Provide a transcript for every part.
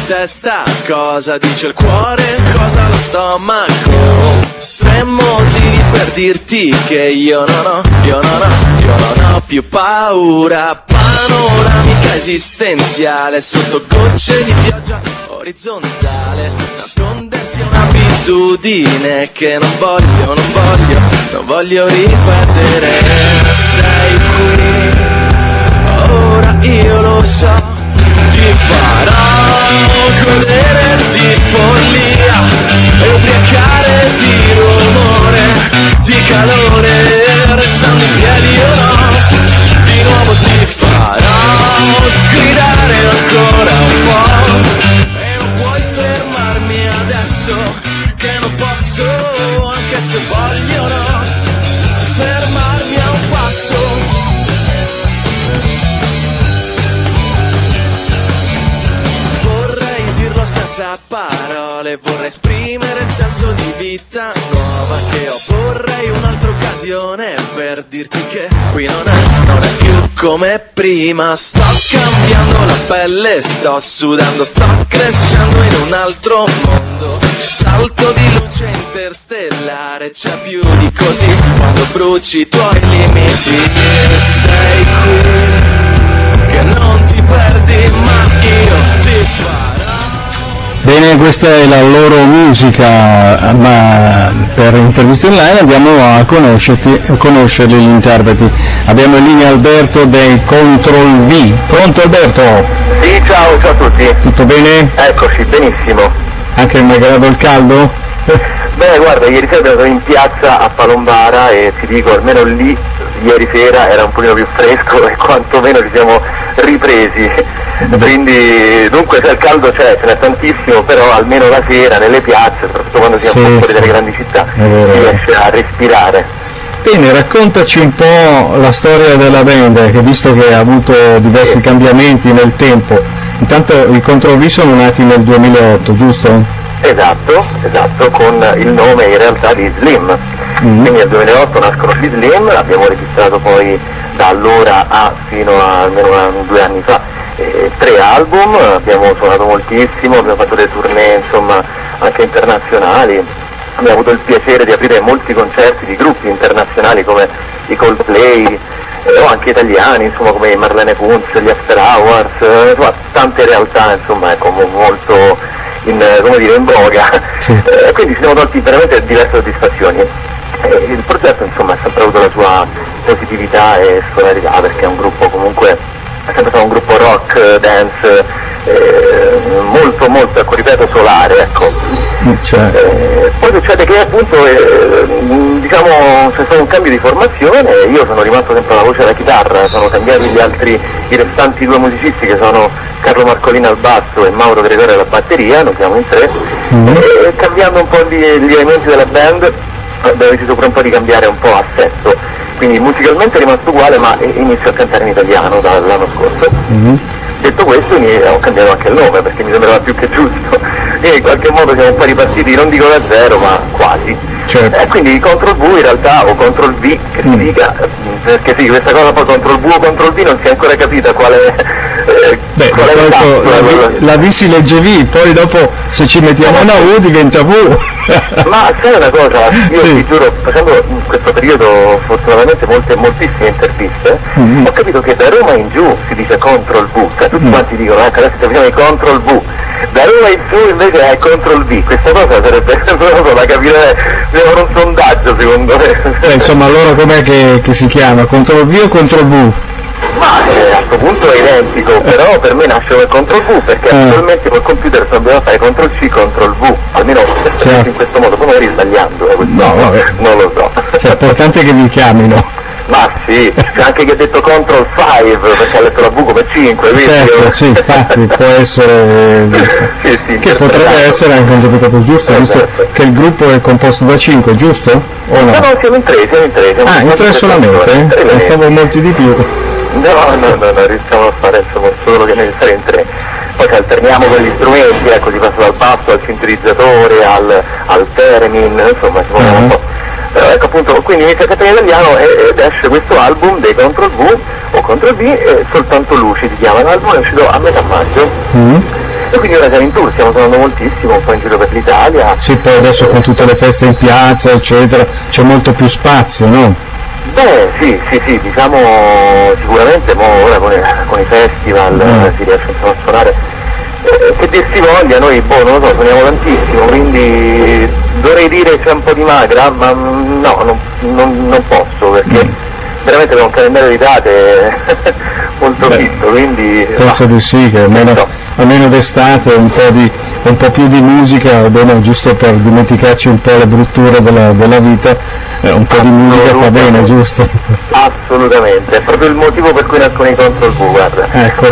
testa, cosa dice il cuore, cosa lo stomaco. Tre motivi per dirti che io non ho più paura. Panoramica esistenziale sotto gocce di pioggia orizzontale, nascondersi è un'abitudine che non voglio ripetere. Sei qui, ora io lo so, ti farò godere di follia e ubriacare di rumore, di calore, restando in piedi o no, di nuovo ti farò gridare ancora un po'. E non puoi fermarmi adesso, che non posso, anche se voglio no, fermarmi a un passo. Senza parole vorrei esprimere il senso di vita nuova che ho. Vorrei un'altra occasione per dirti che qui non è più come prima. Sto cambiando la pelle, sto sudando, sto crescendo in un altro mondo. Salto di luce interstellare, c'è più di così quando bruci i tuoi limiti. Sei qui, che non ti perdi, ma io ti farò. Bene, questa è la loro musica, ma per interviste online andiamo a conoscerli gli interpreti. Abbiamo in linea Alberto dei Control V. Pronto Alberto? Sì, ciao a tutti. Tutto bene? Eccoci, benissimo. Anche malgrado il caldo? Beh, guarda, ieri sera ero in piazza a Palombara e ti dico, almeno lì ieri sera era un pochino più fresco e quantomeno ci siamo ripresi. Quindi dunque il caldo c'è, ce n'è tantissimo, però almeno la sera nelle piazze, soprattutto quando si è un po' fuori dalle grandi città, si riesce a respirare. Bene, raccontaci un po' la storia della band, che visto che ha avuto diversi cambiamenti nel tempo. Intanto i Control V sono nati nel 2008, giusto? Esatto, con il nome in realtà di Slim. Quindi nel 2008 nascono gli Slim, abbiamo registrato poi da allora fino a almeno 2 anni fa 3 album, abbiamo suonato moltissimo, abbiamo fatto delle tournée insomma anche internazionali, abbiamo avuto il piacere di aprire molti concerti di gruppi internazionali come i Coldplay o anche italiani, insomma come Marlene Kunz, gli After Hours, insomma tante realtà insomma ecco, molto in voga, sì. Quindi ci siamo tolti veramente diverse soddisfazioni. Il progetto insomma ha sempre avuto la sua positività e sonorità perché è un gruppo comunque, è sempre stato un gruppo rock, dance, molto, ecco, ripeto, solare, ecco. Poi succede che appunto diciamo c'è stato un cambio di formazione, io sono rimasto sempre alla voce e alla chitarra, sono cambiati i restanti 2 musicisti che sono Carlo Marcolina al basso e Mauro Gregore alla batteria, noi siamo in 3, e cambiando un po' gli elementi della band abbiamo deciso per un po' di cambiare un po' assetto, quindi musicalmente è rimasto uguale ma inizio a cantare in italiano dall'anno scorso. Detto questo ho cambiato anche il nome perché mi sembrava più che giusto e in qualche modo siamo un po' ripartiti, non dico da zero ma quasi. Certo. Quindi Control V in realtà, o Control V che si dica, perché sì, questa cosa poi Control V o Control V non si è ancora capita quale la V si legge V, poi dopo se ci mettiamo una U diventa V. Ma sai una cosa, io ti giuro, facendo in questo periodo fortunatamente moltissime interviste, ho capito che da Roma in giù si dice Control V, cioè tutti quanti dicono adesso facciamo i Control V, da Roma in giù invece è Control V, questa cosa sarebbe da capire, devono un sondaggio secondo me. Insomma loro com'è che si chiama, Control V o Control V? Ma a questo punto è identico, però per me nasce come Control V perché attualmente col computer dobbiamo fare Control C, Control V, almeno in questo modo, poi magari sbagliando, non lo so. Cioè, è importante che vi chiamino. Ma sì, c'è anche chi ha detto Control 5 perché ha letto la V come 5, quindi certo, sì, infatti può essere sì, che potrebbe essere anche interpretato giusto, visto che il gruppo è composto da 5, giusto? O no? No, siamo in 3. In 3 solamente? Pensavo molti di più. No, riusciamo a fare insomma solo che necessario in 3. Poi ci alterniamo con gli strumenti, ecco, si passa dal basso al sintetizzatore, al theremin, insomma si muove un po'. Però ecco appunto, quindi inizia a cantare in italiano ed esce questo album dei Control V o Control V, Soltanto Luci si chiama, l'album è uscito a metà maggio E quindi ora siamo in tour, stiamo suonando moltissimo, un po' in giro per l'Italia. Sì, poi adesso con tutte le feste in piazza, eccetera, c'è molto più spazio, no? Beh, sì, diciamo sicuramente ora con i festival si riesce insomma, a suonare. Che dir si voglia, noi non lo so, suoniamo tantissimo, quindi dovrei dire c'è un po' di magra, ma no, non posso, perché veramente abbiamo un calendario di date molto fisso, quindi... Penso di sì, che almeno d'estate un po' più di musica, bene, giusto per dimenticarci un po' le brutture della vita, un po' di musica fa bene, giusto? Assolutamente, è proprio il motivo per cui nascono i Control V, guarda. Ecco,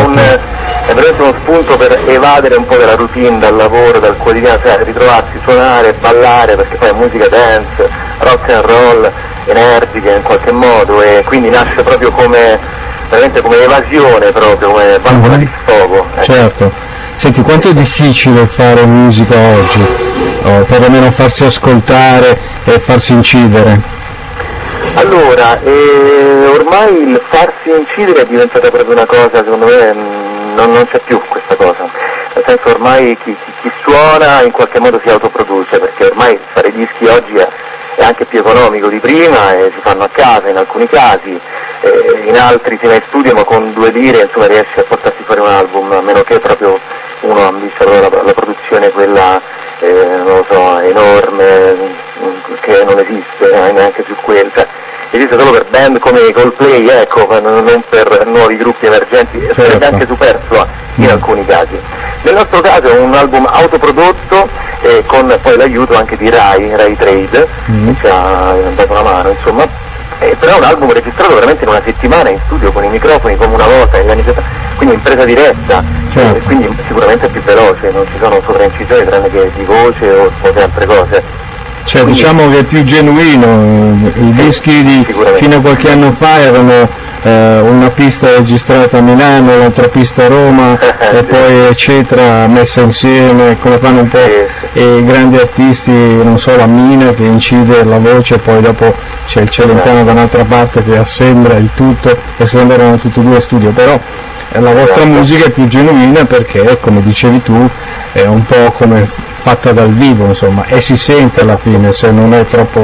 è veramente uno spunto per evadere un po' dalla routine, dal lavoro, dal quotidiano, cioè ritrovarsi, suonare, ballare, perché poi è musica dance, rock and roll, energica in qualche modo, e quindi nasce proprio veramente come evasione, proprio come valvola di sfogo. Certo. Senti, quanto è difficile fare musica oggi? O perlomeno farsi ascoltare e farsi incidere? Allora, ormai il farsi incidere è diventata proprio una cosa, secondo me non c'è più questa cosa, nel senso ormai chi suona in qualche modo si autoproduce, perché ormai fare dischi oggi è anche più economico di prima e si fanno a casa in alcuni casi, in altri si va in studio ma con 2 lire insomma riesce a portarsi fuori un album, a meno che proprio uno ambisce la produzione quella non lo so, enorme, che non esiste neanche più quella, cioè, esiste solo per band come i Coldplay, ecco, non per nuovi gruppi emergenti, sarebbe anche superflua in alcuni casi. Nel nostro caso è un album autoprodotto con poi l'aiuto anche di Rai Trade, che ci ha dato una mano, insomma, però è un album registrato veramente in una settimana in studio con i microfoni come una volta negli anni 70, quindi in presa diretta, quindi sicuramente più veloce, non ci sono sovraincisioni tranne che di voce o poche altre cose. Cioè, diciamo che è più genuino, i dischi fino a qualche anno fa erano una pista registrata a Milano, l'altra pista a Roma e poi eccetera, messa insieme come fanno un po' i grandi artisti, non so, la Mina che incide la voce, poi dopo c'è il Celentano da un'altra parte che assembla il tutto e sembrano tutti e due studio, però la vostra musica è più genuina perché, come dicevi tu, è un po' come fatta dal vivo, insomma, e si sente alla fine se non è troppo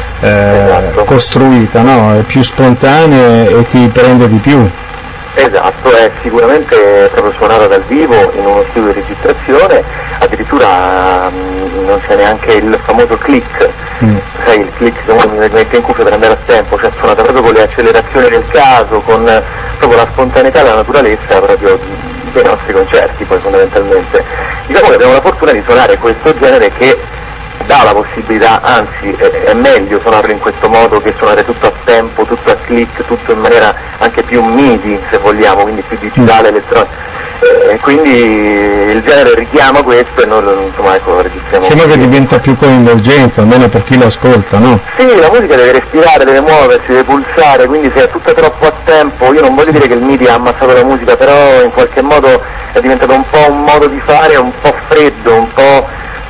costruita, no? È più spontanea e ti prende di più. Esatto, è sicuramente proprio suonata dal vivo in uno studio di registrazione, addirittura non c'è neanche il famoso click, sai, il click che uno mette in cuffia per andare a tempo, cioè suonata proprio con le accelerazioni del caso, con proprio la spontaneità e la naturalezza proprio dei nostri concerti poi fondamentalmente. Diciamo che abbiamo la fortuna di suonare questo genere che dà la possibilità, anzi è meglio suonarlo in questo modo che suonare tutto a tempo, tutto a click, tutto in maniera anche più MIDI se vogliamo, quindi più digitale, elettronica. Quindi il genere richiama questo e noi insomma ecco registriamo. Sembra che diventa più coinvolgente, almeno per chi lo ascolta, no? Sì, la musica deve respirare, deve muoversi, deve pulsare, quindi se è tutta troppo a tempo, io non voglio dire che il MIDI ha ammazzato la musica, però in qualche modo è diventato un po' un modo di fare un po' freddo, un po'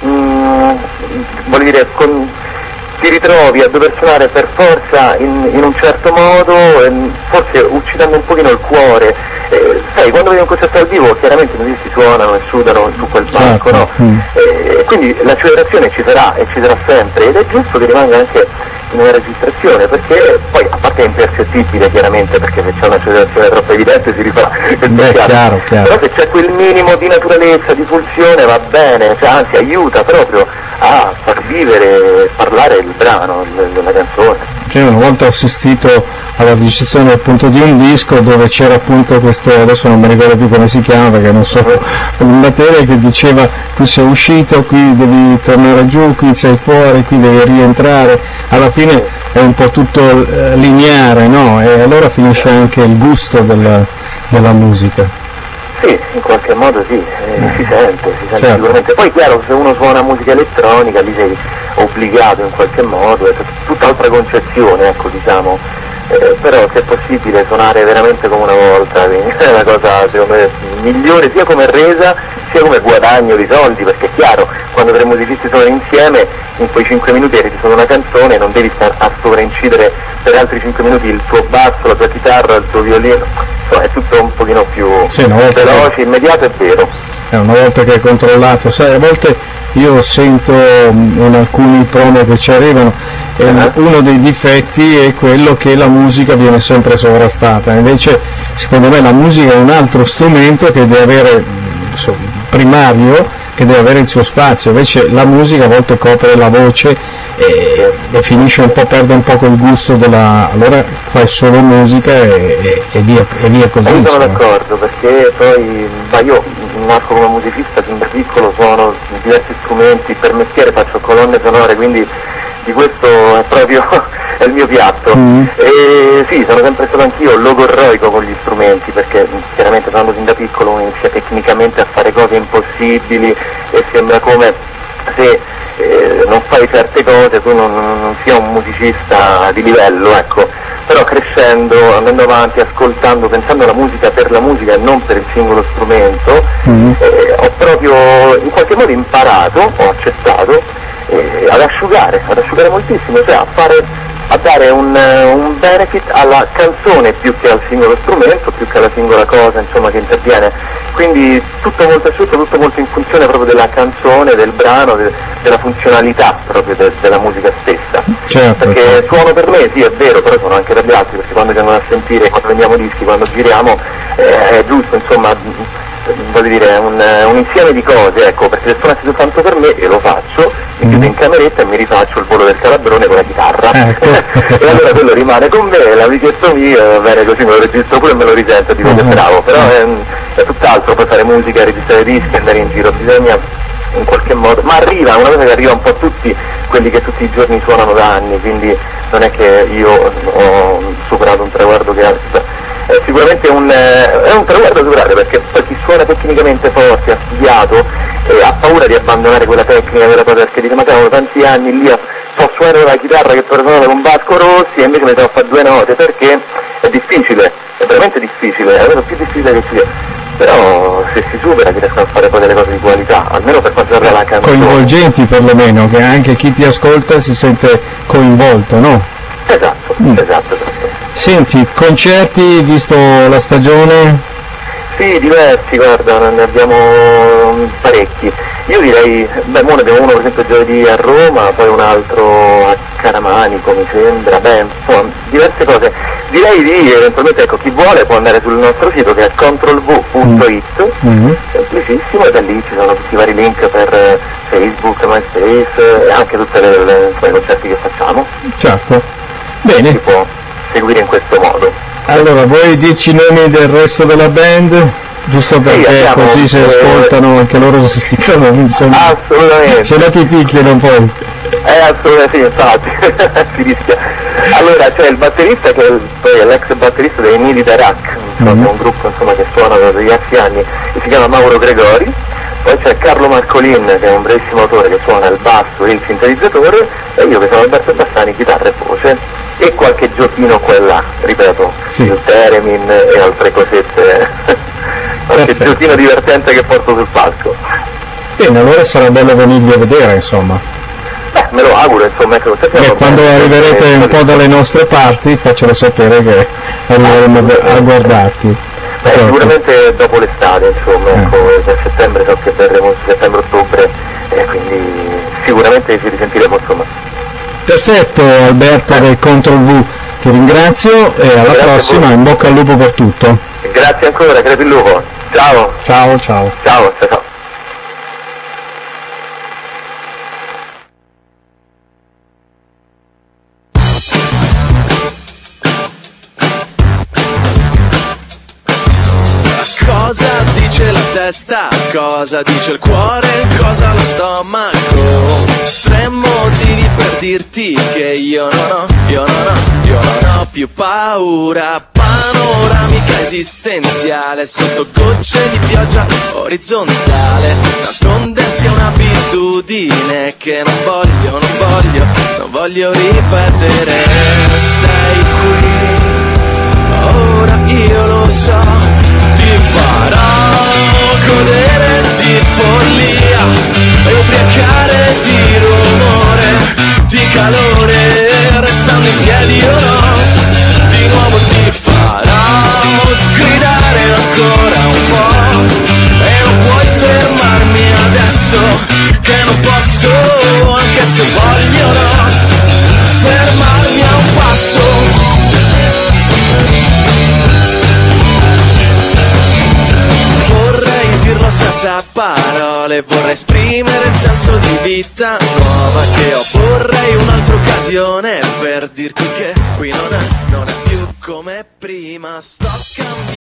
voglio dire ti ritrovi a dover suonare per forza in un certo modo, forse uccidendo un pochino il cuore. Sai, quando vedi un concerto al vivo chiaramente i musicisti suonano e sudano su quel palco, no? Quindi l'accelerazione ci sarà e ci sarà sempre ed è giusto che rimanga anche in una registrazione, perché poi a parte è impercettibile chiaramente, perché se c'è un'accelerazione troppo evidente si rifà chiaro. Però se c'è quel minimo di naturalezza, di pulsione va bene, cioè, anzi aiuta proprio a far vivere e parlare il brano, la canzone. Sì, una volta ho assistito alla registrazione appunto di un disco dove c'era appunto questo, adesso non mi ricordo più come si chiama perché non so, un batteria che diceva qui sei uscito, qui devi tornare giù, qui sei fuori, qui devi rientrare, alla fine è un po' tutto lineare, no? E allora finisce anche il gusto della musica. Sì, in qualche modo sì, si sente certo. Sicuramente. Poi chiaro, se uno suona musica elettronica lì sei obbligato in qualche modo, è tutt'altra concezione, ecco, diciamo, però se è possibile suonare veramente come una volta, è la cosa secondo me migliore sia come resa sia come guadagno di soldi, perché è chiaro, quando 3 musicisti suonano insieme, in quei 5 minuti suona una canzone, non devi stare a sovraincidere per altri 5 minuti il tuo basso, la tua chitarra, il tuo violino, insomma è tutto un pochino più veloce, immediato e vero. una volta che è controllato, sai, a volte io sento in alcuni promo che ci arrivano, uno dei difetti è quello che la musica viene sempre sovrastata, invece secondo me la musica è un altro strumento che deve avere, primario, che deve avere il suo spazio, invece la musica a volte copre la voce e finisce un po', perde un po' quel gusto allora fai solo musica e via così. Io sono d'accordo, perché poi io nasco come musicista, fin da piccolo suono diversi strumenti, per mestiere faccio colonne sonore, quindi di questo è proprio è il mio piatto. E sì, sono sempre stato anch'io logorroico con gli strumenti, perché chiaramente quando sin da piccolo uno inizia tecnicamente a fare cose impossibili e sembra come se non fai certe cose tu non sia un musicista di livello, ecco. Però crescendo, andando avanti, ascoltando, pensando alla musica per la musica e non per il singolo strumento, ho proprio in qualche modo imparato, ho accettato ad asciugare moltissimo, cioè a dare un benefit alla canzone più che al singolo strumento, più che alla singola cosa, insomma, che interviene. Quindi tutto molto asciutto, tutto molto in funzione proprio della canzone, del brano, della funzionalità proprio della musica stessa. Certo, perché certo. Suono per me, sì, è vero, però suono anche per gli altri, perché quando vengono a sentire, quando vendiamo dischi, quando giriamo, è giusto, insomma, voglio dire, un insieme di cose, ecco, perché se suonassi soltanto per me, e lo faccio, mi chiudo in cameretta e mi rifaccio il volo del calabrone con la chitarra. E allora quello rimane con me, l'amichetto mio, va bene, così me lo registro pure e me lo risento, dico bravo, però è tutt'altro, poi fare musica, registrare dischi, andare in giro, bisogna in qualche modo, ma arriva, una cosa che arriva un po' a tutti quelli che tutti i giorni suonano da anni, quindi non è che io ho superato un traguardo che è sicuramente è un traguardo superato, perché poi chi suona tecnicamente forte, ha studiato, ha paura di abbandonare quella tecnica, quella cosa, perché dice ma cavolo, tanti anni lì sto suonando la chitarra che per suonare con Vasco Rossi e invece mi devo fare 2 note, perché è difficile, è veramente difficile, è la cosa più difficile che sia. Però se si supera si riescono a fare poi delle cose di qualità, almeno per quanto riguarda la canzone. Coinvolgenti perlomeno, che anche chi ti ascolta si sente coinvolto, no? Esatto. Senti, concerti, visto la stagione? Sì, diversi, guarda, ne abbiamo parecchi. Io direi, ora ne abbiamo uno per esempio giovedì a Roma, poi un altro a Caramanico mi sembra, insomma, diverse cose. Direi di eventualmente, ecco, chi vuole può andare sul nostro sito che è controlv.it, semplicissimo, e da lì ci sono tutti i vari link per Facebook, MySpace e anche tutti i concerti che facciamo. Certo, bene. Si può seguire in questo modo. Allora, vuoi dirci i nomi del resto della band? Giusto perché così se ascoltano anche loro si sentono, insomma. Assolutamente. Se no ti picchiano poi. Assolutamente sì, infatti, si rischia. Allora c'è il batterista che poi è l'ex batterista dei Nidi da Rack, un gruppo insomma che suona da diversi anni, che si chiama Mauro Gregori. Poi c'è Carlo Marcolin, che è un bravissimo autore che suona il basso e il sintetizzatore, e io che sono Alberto Bassani, chitarra e voce, e qualche giochino qua e là, ripeto, il theremin e altre cosette, qualche giochino divertente che porto sul palco. Bene, allora sarà bello venirvi a vedere, insomma. Me lo auguro, insomma, ecco, quando arriverete un po' dalle nostre parti faccelo sapere che arriveremo a guardarti. Sicuramente dopo l'estate, insomma, ecco, per settembre so che verremo settembre-ottobre, quindi sicuramente ci risentiremo, insomma. Perfetto, Alberto del Control V, ti ringrazio e alla prossima, in bocca al lupo per tutto. Grazie ancora, crepi il lupo. Ciao. Ciao. Cosa dice la testa, cosa dice il cuore, cosa lo stomaco? 3 motivi per dirti che io non ho più paura. Panoramica esistenziale sotto gocce di pioggia orizzontale. Nascondersi è un'abitudine che non voglio ripetere. Sei qui, ora io lo so. Ti farò godere di follia e ubriacare di rumore, di calore, restando in piedi o no. Di nuovo ti farò gridare ancora un po' e non puoi fermare. non posso, anche se voglio no, fermarmi a un passo. Vorrei dirlo senza parole, vorrei esprimere il senso di vita nuova che ho. Vorrei un'altra occasione per dirti che qui non è più come prima. Sto cambiando.